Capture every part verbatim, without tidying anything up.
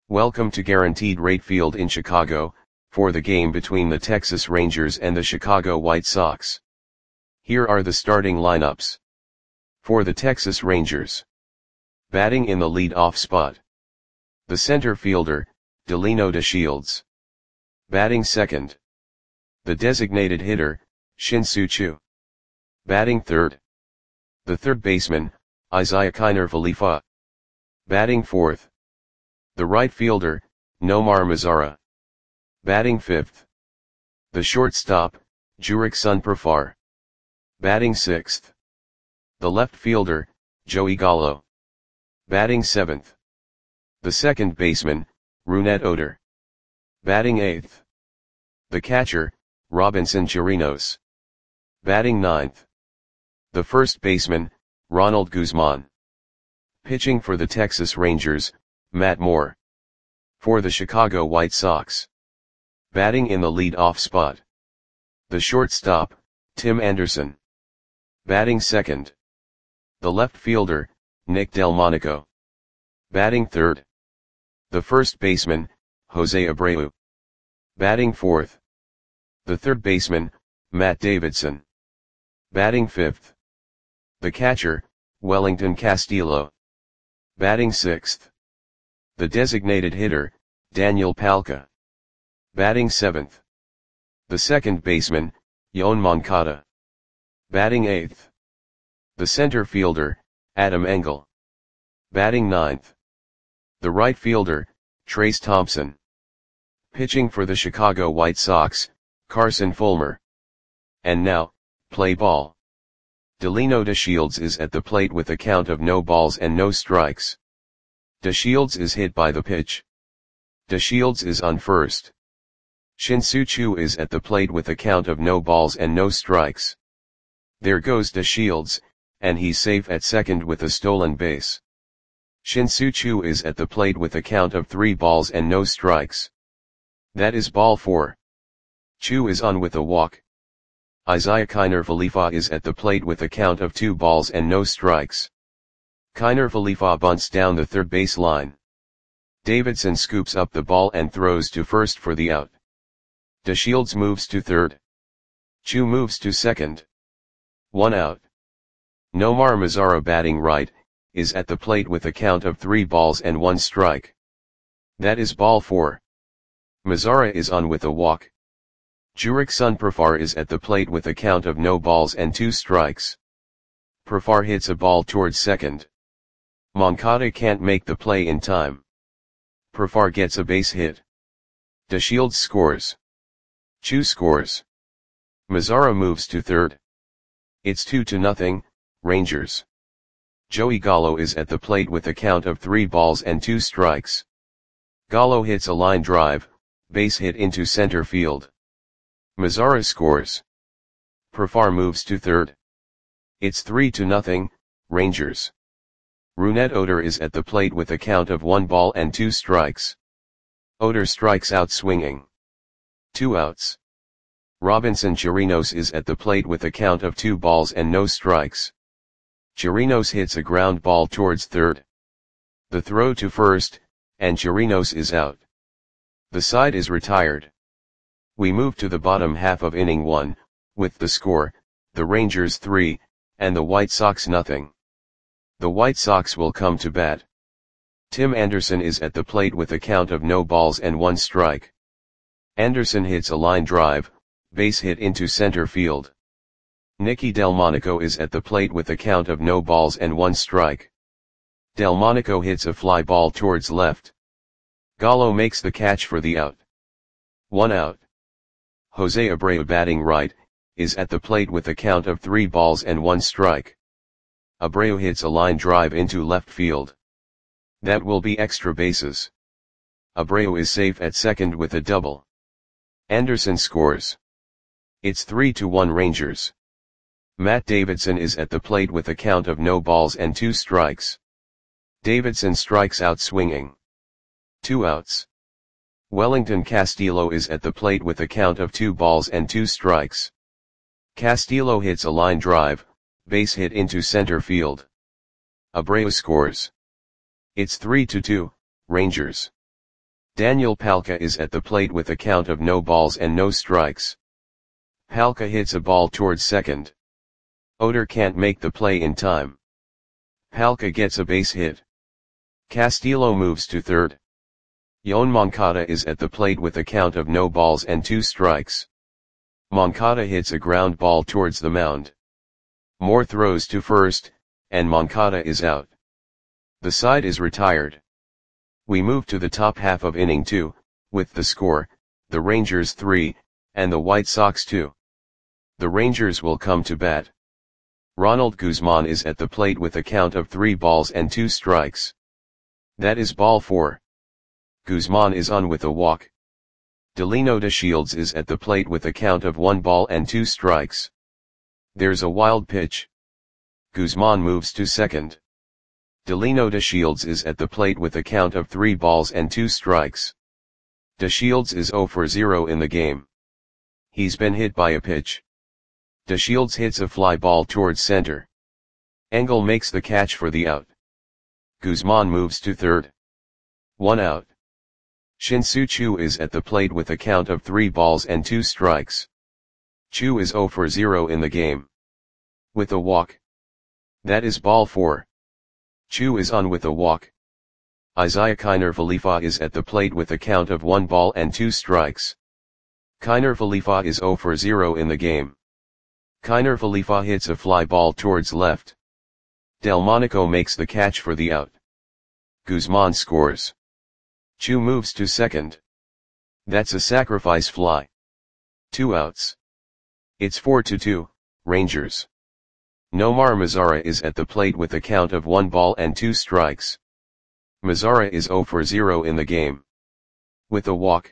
Welcome to Guaranteed Rate Field in Chicago, for the game between the Texas Rangers and the Chicago White Sox. Here are the starting lineups. For the Texas Rangers. Batting in the lead-off spot. The center fielder, Delino DeShields. Batting second. The designated hitter, Shin-Soo Choo. Batting third. The third baseman, Isiah Kiner-Falefa. Batting fourth. The right fielder, Nomar Mazara. Batting fifth. The shortstop, Jurickson Profar. Batting sixth. The left fielder, Joey Gallo. Batting seventh. The second baseman, Rougned Odor. Batting eighth. The catcher, Robinson Chirinos. Batting ninth. The first baseman, Ronald Guzman. Pitching for the Texas Rangers, Matt Moore. For the Chicago White Sox. Batting in the lead-off spot. The shortstop, Tim Anderson. Batting second. The left fielder, Nick Delmonico. Batting third. The first baseman, Jose Abreu. Batting fourth. The third baseman, Matt Davidson. Batting fifth. The catcher, Wellington Castillo. Batting sixth. The designated hitter, Daniel Palka. Batting seventh. The second baseman, Yoan Moncada. Batting eighth. The center fielder, Adam Engel. Batting ninth. The right fielder, Trayce Thompson. Pitching for the Chicago White Sox, Carson Fulmer. And now, play ball. Delino DeShields is at the plate with a count of no balls and no strikes. DeShields is hit by the pitch. DeShields is on first. Shin-Soo Choo is at the plate with a count of no balls and no strikes. There goes DeShields, and he's safe at second with a stolen base. Shin-Soo Choo is at the plate with a count of three balls and no strikes. That is ball four. Choo is on with a walk. Isiah Kiner-Falefa is at the plate with a count of two balls and no strikes. Kiner-Falefa bunts down the third base line. Davidson scoops up the ball and throws to first for the out. DeShields moves to third. Choo moves to second. One out. Nomar Mazara, batting right, is at the plate with a count of three balls and one strike. That is ball four. Mazara is on with a walk. Jurickson Profar is at the plate with a count of no balls and two strikes. Profar hits a ball towards second. Moncada can't make the play in time. Profar gets a base hit. DeShields scores. Choo scores. Mazara moves to third. It's two to nothing, Rangers. Joey Gallo is at the plate with a count of three balls and two strikes. Gallo hits a line drive, base hit into center field. Mazara scores. Profar moves to third. It's three to nothing, Rangers. Rougned Odor is at the plate with a count of one ball and two strikes. Odor strikes out swinging. Two outs. Robinson Chirinos is at the plate with a count of two balls and no strikes. Chirinos hits a ground ball towards third. The throw to first, and Chirinos is out. The side is retired. We move to the bottom half of inning one, with the score, the Rangers three, and the White Sox nothing. The White Sox will come to bat. Tim Anderson is at the plate with a count of no balls and one strike. Anderson hits a line drive, base hit into center field. Nicky Delmonico is at the plate with a count of no balls and one strike. Delmonico hits a fly ball towards left. Gallo makes the catch for the out. One out. Jose Abreu, batting right, is at the plate with a count of three balls and one strike. Abreu hits a line drive into left field. That will be extra bases. Abreu is safe at second with a double. Anderson scores. It's three to one Rangers. Matt Davidson is at the plate with a count of no balls and two strikes. Davidson strikes out swinging. Two outs. Wellington Castillo is at the plate with a count of two balls and two strikes. Castillo hits a line drive, base hit into center field. Abreu scores. It's three to two, Rangers. Daniel Palka is at the plate with a count of no balls and no strikes. Palka hits a ball towards second. Oder can't make the play in time. Palka gets a base hit. Castillo moves to third. Yoan Moncada is at the plate with a count of no balls and two strikes. Moncada hits a ground ball towards the mound. Moore throws to first, and Moncada is out. The side is retired. We move to the top half of inning two, with the score, the Rangers three, and the White Sox two. The Rangers will come to bat. Ronald Guzman is at the plate with a count of three balls and two strikes. That is ball four. Guzman is on with a walk. Delino DeShields is at the plate with a count of one ball and two strikes. There's a wild pitch. Guzman moves to second. Delino DeShields is at the plate with a count of three balls and two strikes. DeShields is zero for zero in the game. He's been hit by a pitch. DeShields hits a fly ball towards center. Engel makes the catch for the out. Guzman moves to third. One out. Shin-Soo Choo is at the plate with a count of three balls and two strikes. Choo is zero for zero in the game. With a walk. That is ball four. Choo is on with a walk. Isaiah Kiner-Falefa is at the plate with a count of one ball and two strikes. Kiner-Falefa is zero for zero in the game. Kiner-Falefa hits a fly ball towards left. Delmonico makes the catch for the out. Guzman scores. Choo moves to second. That's a sacrifice fly. Two outs. It's four to two, Rangers. Nomar Mazara is at the plate with a count of one ball and two strikes. Mazara is zero for zero in the game. With a walk.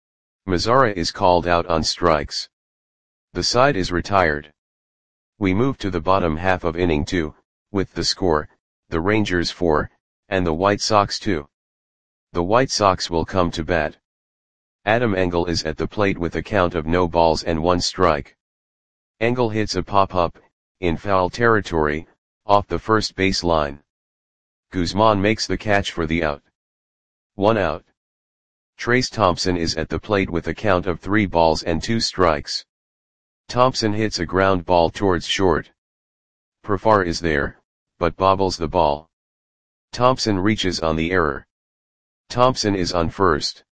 Mazara is called out on strikes. The side is retired. We move to the bottom half of inning two, with the score, the Rangers four, and the White Sox two. The White Sox will come to bat. Adam Engel is at the plate with a count of no balls and one strike. Engel hits a pop-up, in foul territory, off the first base line. Guzman makes the catch for the out. One out. Trace Thompson is at the plate with a count of three balls and two strikes. Thompson hits a ground ball towards short. Profar is there, but bobbles the ball. Thompson reaches on the error. Thompson is on first.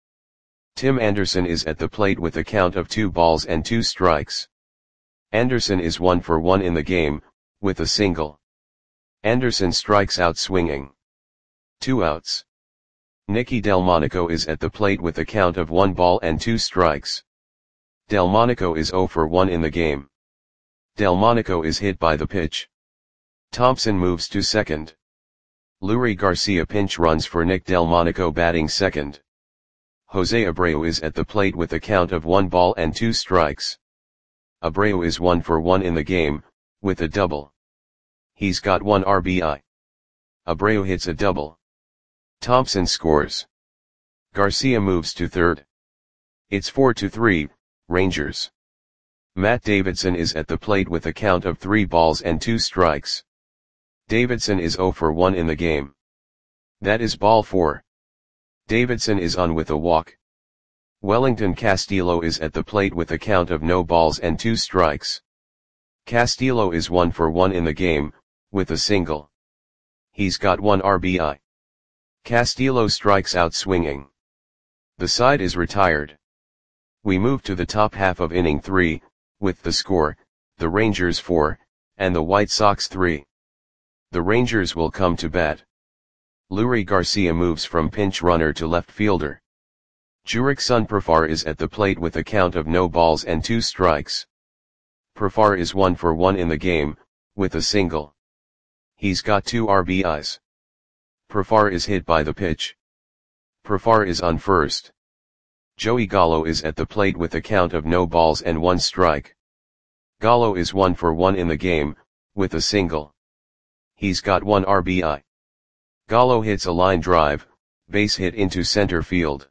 Tim Anderson is at the plate with a count of two balls and two strikes. Anderson is one for one in the game, with a single. Anderson strikes out swinging. Two outs. Nicky Delmonico is at the plate with a count of one ball and two strikes. Delmonico is zero for one in the game. Delmonico is hit by the pitch. Thompson moves to second. Lurie Garcia pinch runs for Nick Delmonico batting second. Jose Abreu is at the plate with a count of one ball and two strikes. Abreu is one for one in the game, with a double. He's got one R B I. Abreu hits a double. Thompson scores. Garcia moves to third. It's four to three, Rangers. Matt Davidson is at the plate with a count of three balls and two strikes. Davidson is zero for one in the game. That is ball four. Davidson is on with a walk. Wellington Castillo is at the plate with a count of no balls and two strikes. Castillo is one for one in the game, with a single. He's got one R B I. Castillo strikes out swinging. The side is retired. We move to the top half of inning three, with the score, the Rangers four, and the White Sox three. The Rangers will come to bat. Lurie Garcia moves from pinch runner to left fielder. Jurickson Profar is at the plate with a count of no balls and two strikes. Profar is one for one in the game, with a single. He's got two R B Is. Profar is hit by the pitch. Profar is on first. Joey Gallo is at the plate with a count of no balls and one strike. Gallo is one for one in the game, with a single. He's got one R B I. Gallo hits a line drive, base hit into center field.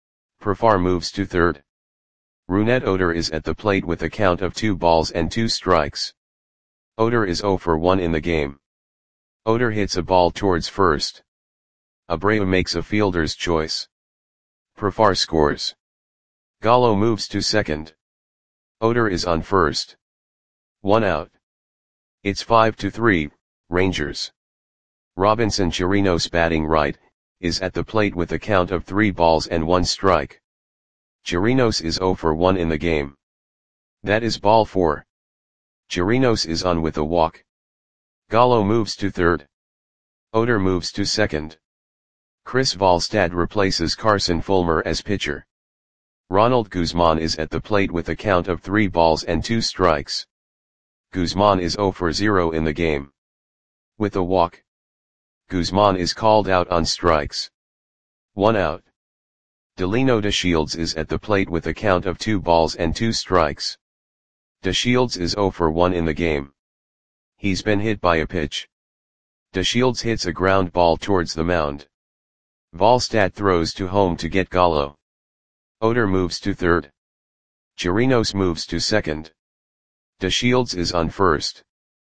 Profar moves to third. Rougned Odor is at the plate with a count of two balls and two strikes. Odor is zero for one in the game. Odor hits a ball towards first. Abreu makes a fielder's choice. Profar scores. Gallo moves to second. Oder is on first. One out. It's five to three, Rangers. Robinson Chirinos, batting right, is at the plate with a count of three balls and one strike. Chirinos is zero for one in the game. That is ball four. Chirinos is on with a walk. Gallo moves to third. Oder moves to second. Chris Volstad replaces Carson Fulmer as pitcher. Ronald Guzman is at the plate with a count of three balls and two strikes. Guzman is zero for zero in the game. With a walk, Guzman is called out on strikes. One out. Delino DeShields is at the plate with a count of two balls and two strikes. DeShields is zero for one in the game. He's been hit by a pitch. DeShields hits a ground ball towards the mound. Volstad throws to home to get Gallo. Oder moves to third. Chirinos moves to second. DeShields is on first.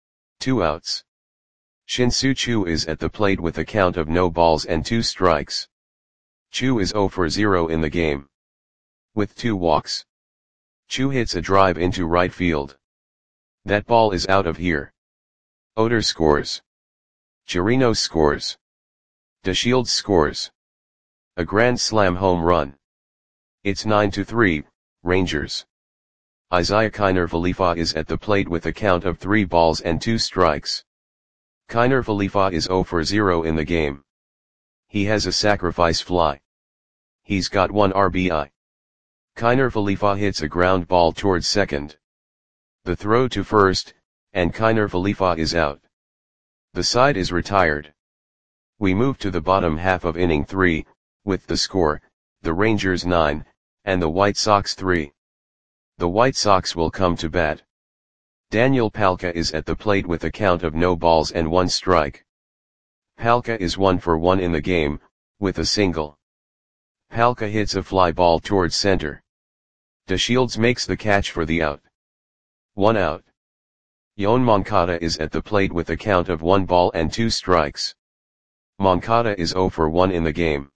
Two outs. Shin-Soo Choo is at the plate with a count of no balls and two strikes. Choo is zero for zero in the game. With two walks, Choo hits a drive into right field. That ball is out of here. Oder scores. Chirinos scores. DeShields scores. A grand slam home run. It's nine to three, Rangers. Isaiah Kiner Falefa is at the plate with a count of three balls and two strikes. Kiner Falefa is zero for zero in the game. He has a sacrifice fly. He's got one R B I. Kiner Falefa hits a ground ball towards second. The throw to first, and Kiner Falefa is out. The side is retired. We move to the bottom half of inning three, with the score, the Rangers nine, and the White Sox three. The White Sox will come to bat. Daniel Palka is at the plate with a count of no balls and one strike. Palka is one for one in the game, with a single. Palka hits a fly ball towards center. DeShields makes the catch for the out. One out. Yoan Moncada is at the plate with a count of one ball and two strikes. Moncada is zero for one in the game.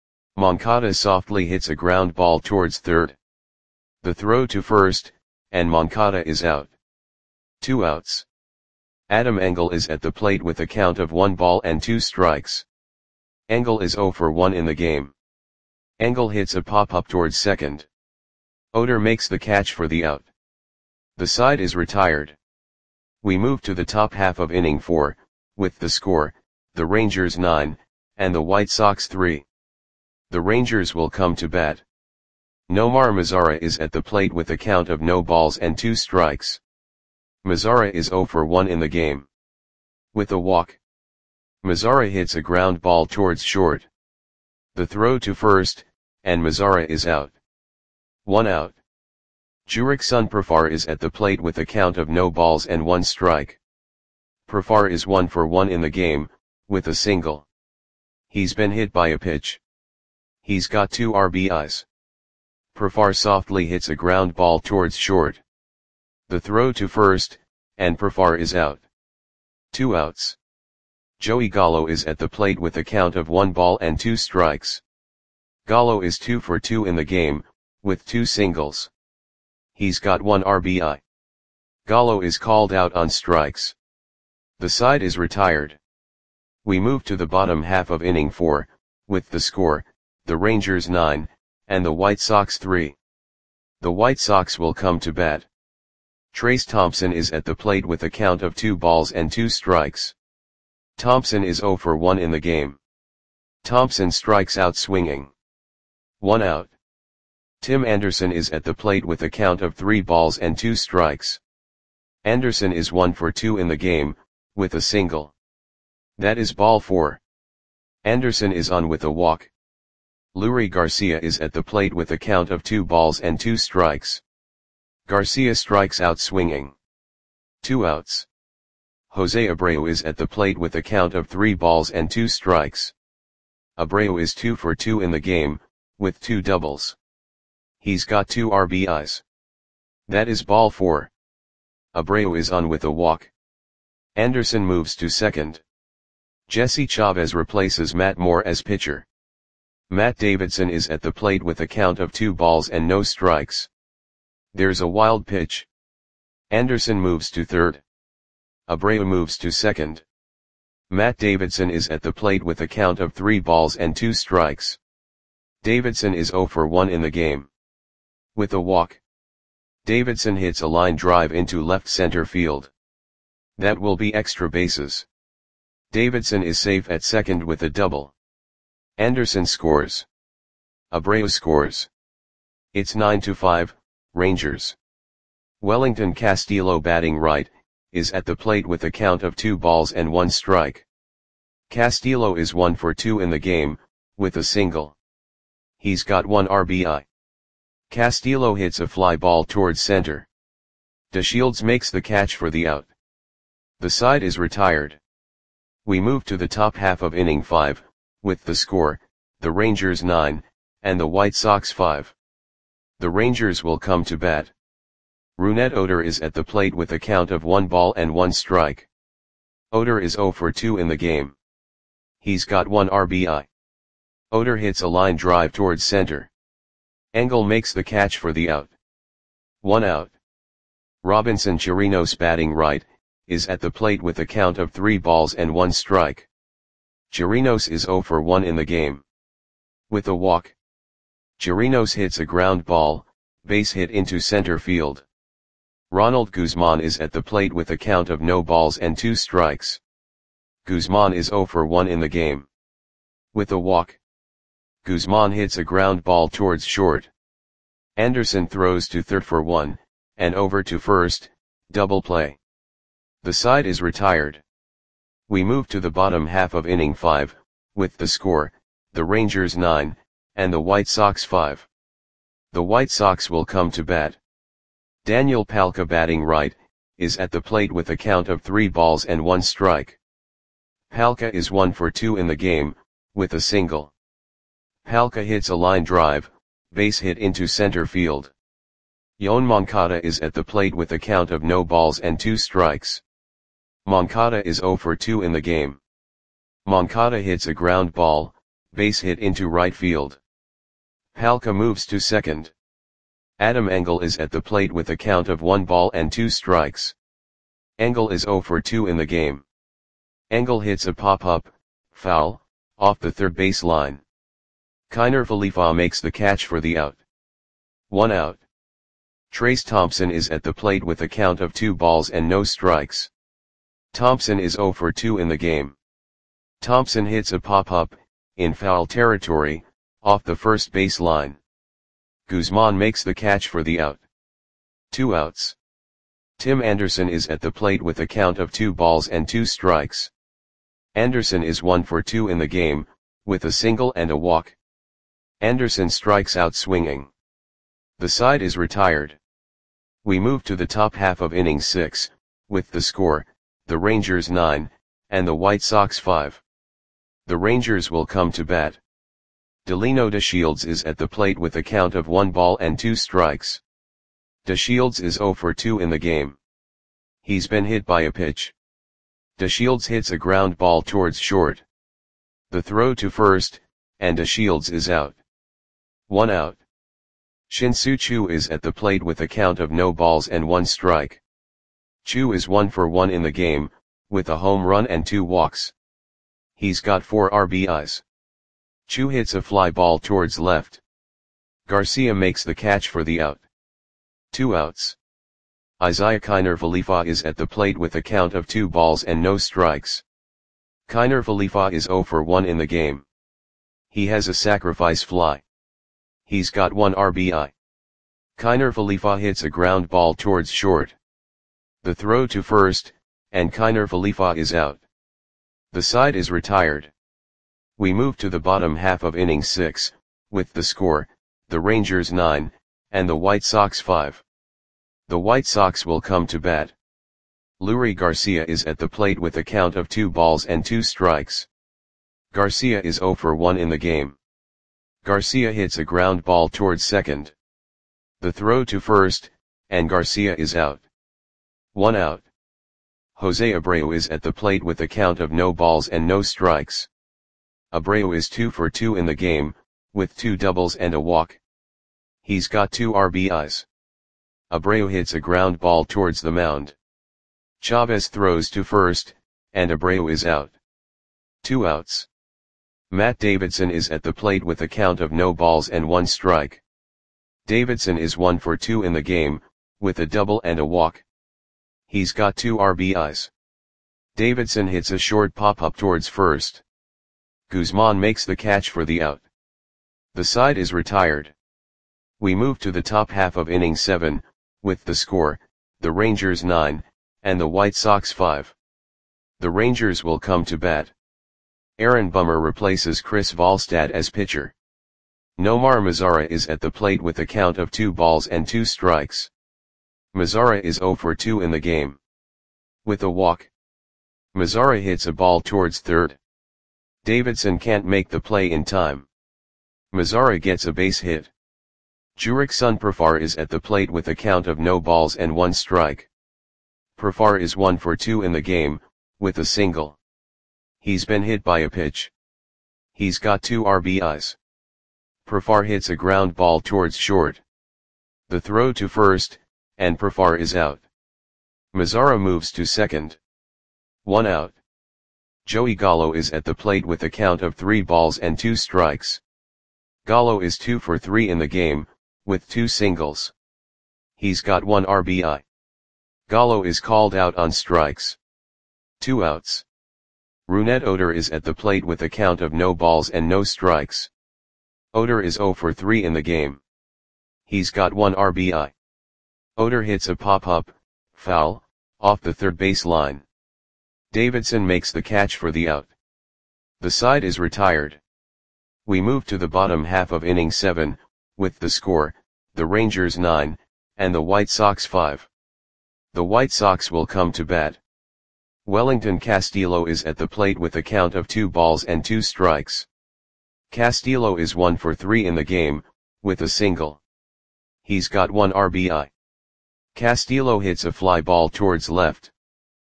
Moncada softly hits a ground ball towards third. The throw to first, and Moncada is out. Two outs. Adam Engel is at the plate with a count of one ball and two strikes. Engel is zero for one in the game. Engel hits a pop-up towards second. Oder makes the catch for the out. The side is retired. We move to the top half of inning four, with the score, the Rangers nine, and the White Sox three. The Rangers will come to bat. Nomar Mazara is at the plate with a count of no balls and two strikes. Mazara is zero for one in the game. With a walk, Mazara hits a ground ball towards short. The throw to first, and Mazara is out. One out. Jurickson Profar is at the plate with a count of no balls and one strike. Profar is one for one in the game, with a single. He's been hit by a pitch. He's got two R B Is. Profar softly hits a ground ball towards short. The throw to first, and Profar is out. Two outs. Joey Gallo is at the plate with a count of one ball and two strikes. Gallo is two for two in the game, with two singles. He's got one R B I. Gallo is called out on strikes. The side is retired. We move to the bottom half of inning four, with the score, the Rangers nine, and the White Sox three. The White Sox will come to bat. Trace Thompson is at the plate with a count of two balls and two strikes. Thompson is zero for one in the game. Thompson strikes out swinging. One out. Tim Anderson is at the plate with a count of three balls and two strikes. Anderson is one for two in the game, with a single. That is ball four. Anderson is on with a walk. Leury Garcia is at the plate with a count of two balls and two strikes. Garcia strikes out swinging. Two outs. Jose Abreu is at the plate with a count of three balls and two strikes. Abreu is two for two in the game, with two doubles. He's got two R B Is. That is ball four. Abreu is on with a walk. Anderson moves to second. Jesse Chavez replaces Matt Moore as pitcher. Matt Davidson is at the plate with a count of two balls and no strikes. There's a wild pitch. Anderson moves to third. Abreu moves to second. Matt Davidson is at the plate with a count of three balls and two strikes. Davidson is zero for one in the game. With a walk, Davidson hits a line drive into left center field. That will be extra bases. Davidson is safe at second with a double. Anderson scores. Abreu scores. It's nine to five, Rangers. Wellington Castillo, batting right, is at the plate with a count of two balls and one strike. Castillo is one for two in the game, with a single. He's got one R B I. Castillo hits a fly ball towards center. DeShields makes the catch for the out. The side is retired. We move to the top half of inning five, with the score, the Rangers nine, and the White Sox five. The Rangers will come to bat. Rougned Odor is at the plate with a count of one ball and one strike. Odor is zero for two in the game. He's got one R B I. Odor hits a line drive towards center. Engel makes the catch for the out. One out. Robinson Chirinos, batting right, is at the plate with a count of three balls and one strike. Chirinos is zero for one in the game. With a walk, Chirinos hits a ground ball, base hit into center field. Ronald Guzman is at the plate with a count of no balls and two strikes. Guzman is zero for one in the game. With a walk, Guzman hits a ground ball towards short. Anderson throws to third for one, and over to first, double play. The side is retired. We move to the bottom half of inning five, with the score, the Rangers nine, and the White Sox five. The White Sox will come to bat. Daniel Palka, batting right, is at the plate with a count of three balls and one strike. Palka is one for two in the game, with a single. Palka hits a line drive, base hit into center field. Yoan Moncada is at the plate with a count of no balls and two strikes. Moncada is zero for two in the game. Moncada hits a ground ball, base hit into right field. Palka moves to second. Adam Engel is at the plate with a count of one ball and two strikes. Engel is zero for two in the game. Engel hits a pop-up, foul, off the third base line. Kiner Falefa makes the catch for the out. One out. Trace Thompson is at the plate with a count of two balls and no strikes. Thompson is zero for two in the game. Thompson hits a pop-up, in foul territory, off the first base line. Guzman makes the catch for the out. Two outs. Tim Anderson is at the plate with a count of two balls and two strikes. Anderson is one for two in the game, with a single and a walk. Anderson strikes out swinging. The side is retired. We move to the top half of inning six, with the score, the Rangers nine, and the White Sox five. The Rangers will come to bat. Delino DeShields is at the plate with a count of one ball and two strikes. DeShields is zero for two in the game. He's been hit by a pitch. DeShields hits a ground ball towards short. The throw to first, and DeShields is out. One out. Shin-Soo Choo is at the plate with a count of no balls and one strike. Choo is one for one in the game, with a home run and two walks. He's got four R B Is. Choo hits a fly ball towards left. Garcia makes the catch for the out. Two outs. Isiah Kiner Falefa is at the plate with a count of two balls and no strikes. Kiner Falefa is zero for one in the game. He has a sacrifice fly. He's got one R B I. Kiner Falefa hits a ground ball towards short. The throw to first, and Kiner Falefa is out. The side is retired. We move to the bottom half of inning six, with the score, the Rangers nine, and the White Sox five. The White Sox will come to bat. Leury Garcia is at the plate with a count of two balls and two strikes. Garcia is zero for one in the game. Garcia hits a ground ball towards second. The throw to first, and Garcia is out. One out. Jose Abreu is at the plate with a count of no balls and no strikes. Abreu is two for two in the game, with two doubles and a walk. He's got two R B Is. Abreu hits a ground ball towards the mound. Chavez throws to first, and Abreu is out. Two outs. Matt Davidson is at the plate with a count of no balls and one strike. Davidson is one for two in the game, with a double and a walk. He's got two R B Is. Davidson hits a short pop-up towards first. Guzman makes the catch for the out. The side is retired. We move to the top half of inning seven, with the score, the Rangers nine, and the White Sox five. The Rangers will come to bat. Aaron Bummer replaces Chris Volstad as pitcher. Nomar Mazara is at the plate with a count of two balls and two strikes. Mazara is zero for two in the game. With a walk. Mazara hits a ball towards third. Davidson can't make the play in time. Mazara gets a base hit. Jurickson Profar is at the plate with a count of no balls and one strike. Profar is one for two in the game, with a single. He's been hit by a pitch. He's got two R B Is. Profar hits a ground ball towards short. The throw to first, and Profar is out. Mazara moves to second. One out. Joey Gallo is at the plate with a count of three balls and two strikes. Gallo is two for three in the game, with two singles. He's got one R B I. Gallo is called out on strikes. Two outs. Rougned Odor is at the plate with a count of no balls and no strikes. Odor is zero for three in the game. He's got one R B I. Odor hits a pop-up, foul, off the third base line. Davidson makes the catch for the out. The side is retired. We move to the bottom half of inning seven, with the score, the Rangers nine, and the White Sox five. The White Sox will come to bat. Wellington Castillo is at the plate with a count of two balls and two strikes. Castillo is one for three in the game, with a single. He's got one R B I. Castillo hits a fly ball towards left.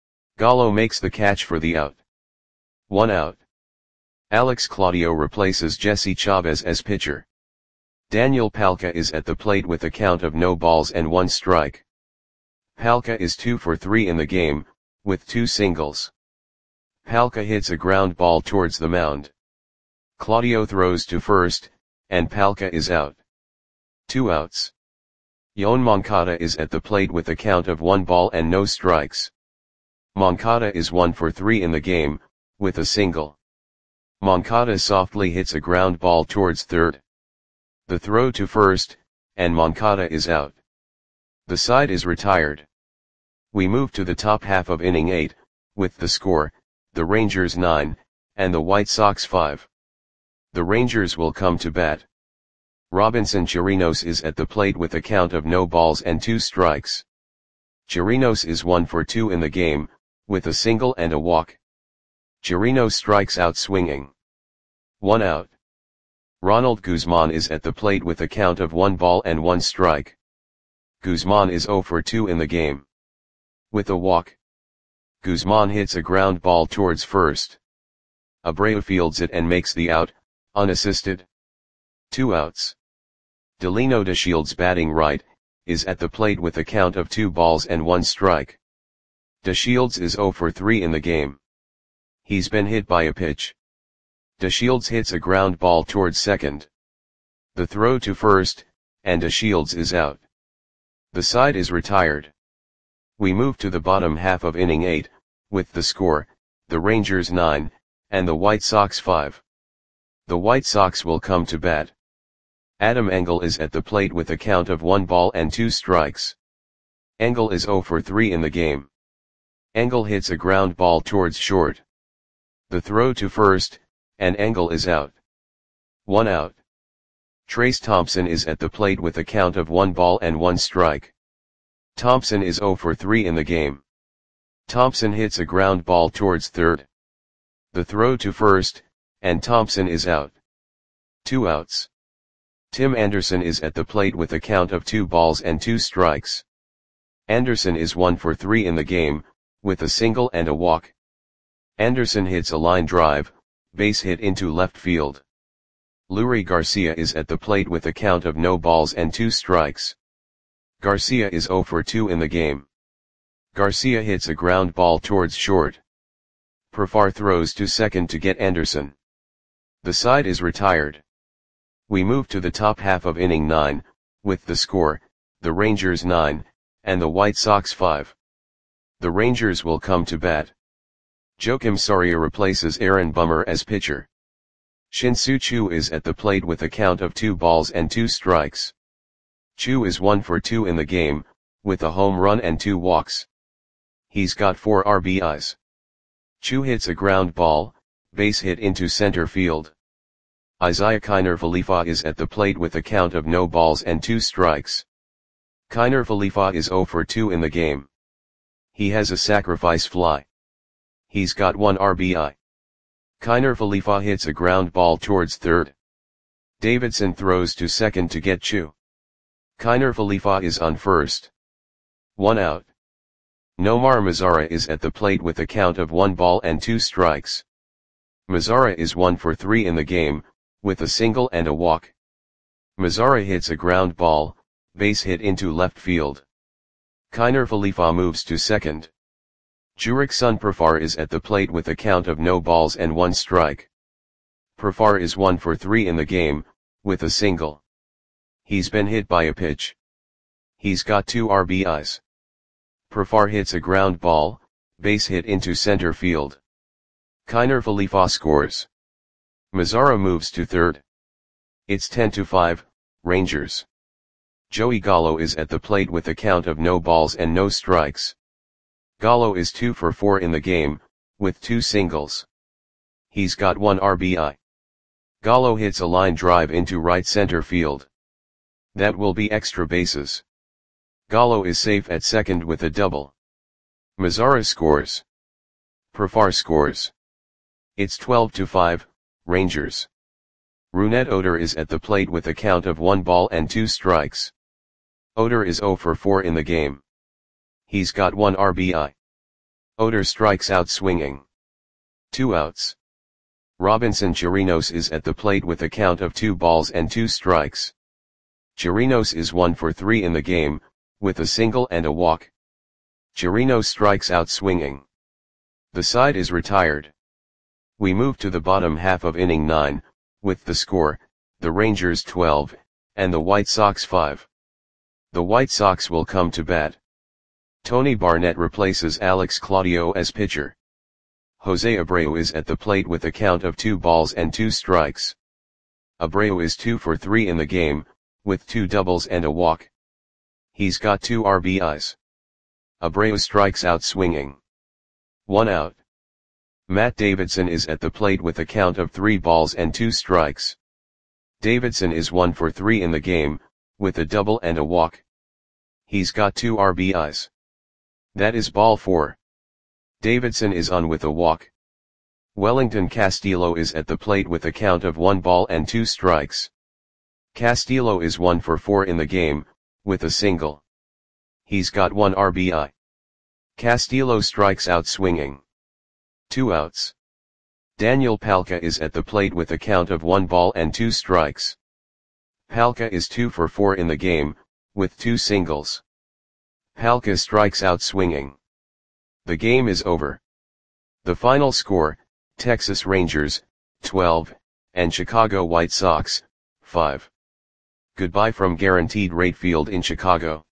Gallo makes the catch for the out. One out. Alex Claudio replaces Jesse Chavez as pitcher. Daniel Palka is at the plate with a count of no balls and one strike. Palka is two for three in the game, with two singles. Palka hits a ground ball towards the mound. Claudio throws to first, and Palka is out. Two outs. Yoan Moncada is at the plate with a count of one ball and no strikes. Moncada is one for three in the game, with a single. Moncada softly hits a ground ball towards third. The throw to first, and Moncada is out. The side is retired. We move to the top half of inning eight, with the score, the Rangers nine, and the White Sox five. The Rangers will come to bat. Robinson Chirinos is at the plate with a count of no balls and two strikes. Chirinos is one for two in the game, with a single and a walk. Chirinos strikes out swinging. One out. Ronald Guzman is at the plate with a count of one ball and one strike. Guzman is zero for two in the game. With a walk. Guzman hits a ground ball towards first. Abreu fields it and makes the out, unassisted. Two outs. Delino DeShields batting right, is at the plate with a count of two balls and one strike. DeShields is zero for three in the game. He's been hit by a pitch. DeShields hits a ground ball towards second. The throw to first, and DeShields is out. The side is retired. We move to the bottom half of inning eight, with the score, the Rangers nine, and the White Sox five. The White Sox will come to bat. Adam Engel is at the plate with a count of one ball and two strikes. Engel is zero for three in the game. Engel hits a ground ball towards short. The throw to first, and Engel is out. One out. Trace Thompson is at the plate with a count of one ball and one strike. Thompson is zero for three in the game. Thompson hits a ground ball towards third. The throw to first, and Thompson is out. Two outs. Tim Anderson is at the plate with a count of two balls and two strikes. Anderson is one for three in the game, with a single and a walk. Anderson hits a line drive, base hit into left field. Leury Garcia is at the plate with a count of no balls and two strikes. Garcia is zero for two in the game. Garcia hits a ground ball towards short. Profar throws to second to get Anderson. The side is retired. We move to the top half of inning nine, with the score, the Rangers nine, and the White Sox five. The Rangers will come to bat. Joakim Soria replaces Aaron Bummer as pitcher. Shin-Soo Choo is at the plate with a count of two balls and two strikes. Choo is one for two in the game, with a home run and two walks. He's got four R B Is. Choo hits a ground ball, base hit into center field. Isaiah Kiner Falefa is at the plate with a count of no balls and two strikes. Kiner Falefa is zero for two in the game. He has a sacrifice fly. He's got one R B I. Kiner Falefa hits a ground ball towards third. Davidson throws to second to get Choo. Kiner Falefa is on first. One out. Nomar Mazara is at the plate with a count of one ball and two strikes. Mazara is one for three in the game, with a single and a walk. Mazara hits a ground ball, base hit into left field. Kiner Falefa moves to second. Jurickson Profar is at the plate with a count of no balls and one strike. Profar is one for three in the game, with a single. He's been hit by a pitch. He's got two R B Is. Profar hits a ground ball, base hit into center field. Kiner Falefa scores. Mazara moves to third. It's ten to five, Rangers. Joey Gallo is at the plate with a count of no balls and no strikes. Gallo is two for four in the game, with two singles. He's got one R B I. Gallo hits a line drive into right center field. That will be extra bases. Gallo is safe at second with a double. Mazara scores. Profar scores. It's twelve to five, Rangers. Rougned Odor is at the plate with a count of one ball and two strikes. Odor is zero for four in the game. He's got one R B I. Odor strikes out swinging. Two outs. Robinson Chirinos is at the plate with a count of two balls and two strikes. Chirinos is one for three in the game, with a single and a walk. Chirinos strikes out swinging. The side is retired. We move to the bottom half of inning nine, with the score, the Rangers twelve, and the White Sox five. The White Sox will come to bat. Tony Barnett replaces Alex Claudio as pitcher. Jose Abreu is at the plate with a count of two balls and two strikes. Abreu is two for three in the game, with two doubles and a walk. He's got two R B Is. Abreu strikes out swinging. One out. Matt Davidson is at the plate with a count of three balls and two strikes. Davidson is one for three in the game, with a double and a walk. He's got two R B Is. That is ball four. Davidson is on with a walk. Wellington Castillo is at the plate with a count of one ball and two strikes. Castillo is one for four in the game, with a single. He's got one R B I. Castillo strikes out swinging. Two outs. Daniel Palka is at the plate with a count of one ball and two strikes. Palka is two for four in the game, with two singles. Palka strikes out swinging. The game is over. The final score, Texas Rangers, twelve, and Chicago White Sox, five. Goodbye from Guaranteed Rate Field in Chicago.